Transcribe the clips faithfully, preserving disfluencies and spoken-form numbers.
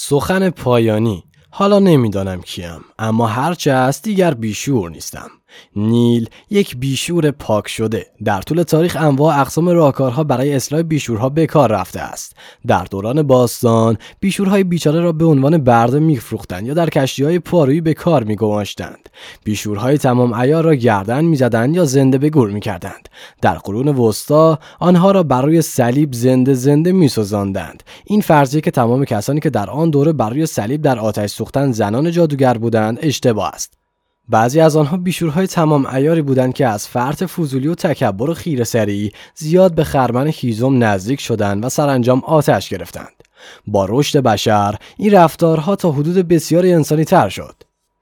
سخن پایانی. حالا نمیدانم کیم، اما هرچه است دیگر بیشور نیستم. نیل یک بیشور پاک شده. در طول تاریخ انواع اقسام راهکارها برای اصلاح بیشورها به کار رفته است. در دوران باستان بیشورهای بیچاره را به عنوان برده میفروختند یا در کشتیهای پارویی به کار میگماشتند. بیشورهای تمام عیار را گردن میزدند یا زنده به گور میکردند. در قرون وسطا آنها را بر روی صلیب زنده زنده میسوزاندند. این فرضیه که تمام کسانی که در آن دوره بر روی صلیب در آتش سوختند زنان جادوگر بودند اشتباه است. بعضی از آنها بیشورهای تمام عیاری بودند که از فرط فضولی و تکبر و خیره‌سری زیاد به خرمن هیزم نزدیک شدند و سرانجام آتش گرفتند. با رشد بشر این رفتارها تا حدود بسیاری انسانی تر شد.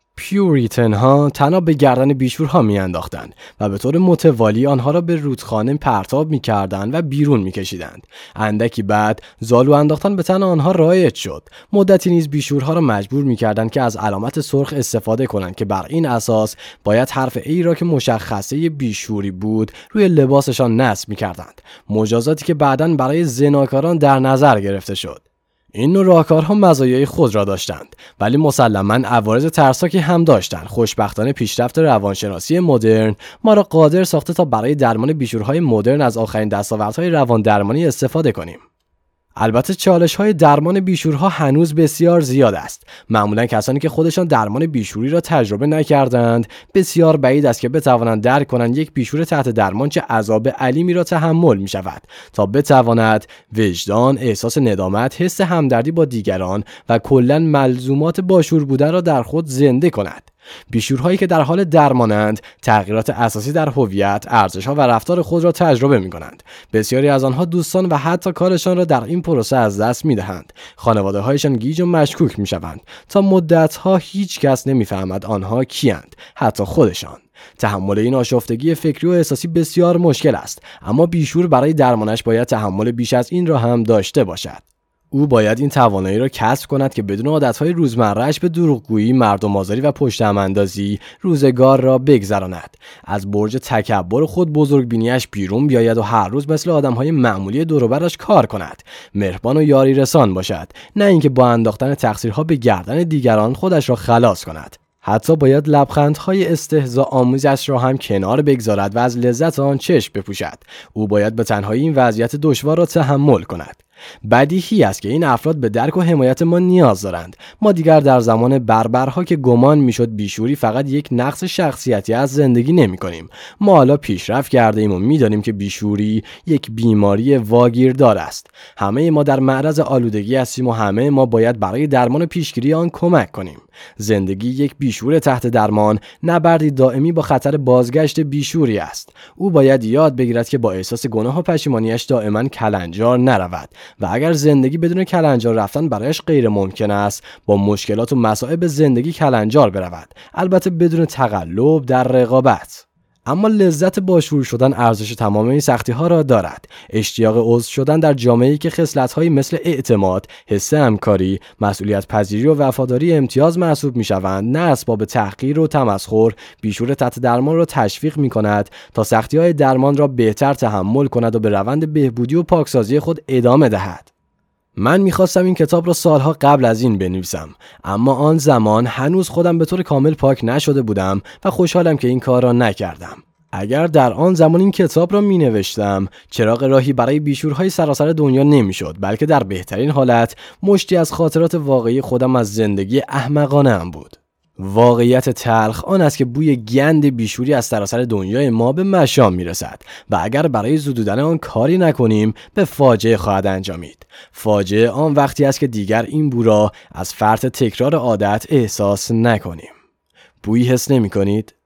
پیوریتن ها طناب به گردن بیشورها می انداختند و به طور متوالی آنها را به رودخانه پرتاب می کردند و بیرون می کشیدند. اندکی بعد زالو انداختن به تن آنها رایج شد. مدتی نیز بیشورها را مجبور می کردند که از علامت سرخ استفاده کنند که بر این اساس باید حرف ای را که مشخصه بیشوری بود روی لباسشان نصب می کردند. مجازاتی که بعداً برای زناکاران در نظر گرفته شد. این نوع راهکارها مزایای خود را داشتند، ولی مسلماً عوارض ترسناکی هم داشتند. خوشبختانه پیشرفت روانشناسی مدرن ما را قادر ساخته تا برای درمان بیشورهای مدرن از آخرین دستاوردهای روان درمانی استفاده کنیم. البته چالش‌های درمان بیشورها هنوز بسیار زیاد است. معمولاً کسانی که خودشان درمان بیشوری را تجربه نکردند بسیار بعید است که بتوانند درک کنند یک بیشور تحت درمان چه عذاب علیمی را تحمل می‌شود تا بتواند وجدان، احساس ندامت، حس همدردی با دیگران و کلاً ملزومات باشور بودن را در خود زنده کند. بیشورهایی که در حال درمانند تغییرات اساسی در هویت، ارزش‌ها و رفتار خود را تجربه می‌کنند. بسیاری از آنها دوستان و حتی کارشان را در این پروسه از دست می‌دهند. خانواده‌هایشان گیج و مشکوک می‌شوند. تا مدت‌ها هیچ کس نمی‌فهمد آنها کیند، حتی خودشان. تحمل این آشفتگی فکری و احساسی بسیار مشکل است، اما بیشور برای درمانش باید تحمل بیش از این را هم داشته باشد. او باید این توانایی را کسب کند که بدون عادتهای روزمره‌اش به دروغگویی، مردم‌آزاری و پشت‌هم‌اندازی روزگار را بگذراند. از برج تکبر خود بزرگبینی‌اش بیرون بیاید و هر روز مثل آدم‌های معمولی دور و برش کار کند. مهربان و یاری رسان باشد، نه اینکه با انداختن تقصیرها به گردن دیگران خودش را خلاص کند. حتی باید لبخندهای استهزا آموزش را هم کنار بگذارد و از لذت آن چشم بپوشد. او باید به تنهایی این وضعیت دشوار را تحمل کند. بدیهی است که این افراد به درک و حمایت ما نیاز دارند. ما دیگر در زمان بربرها که گمان میشد بیشوری فقط یک نقص شخصیتی از زندگی نمی کنیم. ما حالا پیشرفت کرده ایم و میدانیم که بیشوری یک بیماری واگیردار است. همه ما در معرض آلودگی هستیم و همه ما باید برای درمان و پیشگیری آن کمک کنیم. زندگی یک بیشور تحت درمان نبردی دائمی با خطر بازگشت بیشوری است. او باید یاد بگیرد که با احساس گناه و پشیمانیش دائما کلنجار نرود و اگر زندگی بدون کلنجار رفتن برایش غیر ممکن است، با مشکلات و مصائب زندگی کلنجار برود، البته بدون تقلب در رقابت. اما لذت باشور شدن ارزش تمام این سختی ها را دارد. اشتیاق عضو شدن در جامعه‌ای که خصلت‌هایی مثل اعتماد، حس همکاری، مسئولیت پذیری و وفاداری امتیاز محسوب می‌شوند، نه اسباب تحقیر و تمسخر، بیشور تحت درمان را تشویق می‌کند تا سختی‌های درمان را بهتر تحمل کند و به روند بهبودی و پاکسازی خود ادامه دهد. من میخواستم این کتاب را سالها قبل از این بنویسم، اما آن زمان هنوز خودم به طور کامل پاک نشده بودم و خوشحالم که این کار را نکردم. اگر در آن زمان این کتاب را می نوشتم، چراغ راهی برای بیشورهای سراسر دنیا نمی شد، بلکه در بهترین حالت مشتی از خاطرات واقعی خودم از زندگی احمقانه ام بود. واقعیت تلخ آن است که بوی گند بیشوری از سراسر دنیای ما به مشام میرسد و اگر برای زدودن آن کاری نکنیم به فاجعه خواهد انجامید. فاجعه آن وقتی است که دیگر این بو را از فرط تکرار عادت احساس نکنیم. بویی حس نمی کنید؟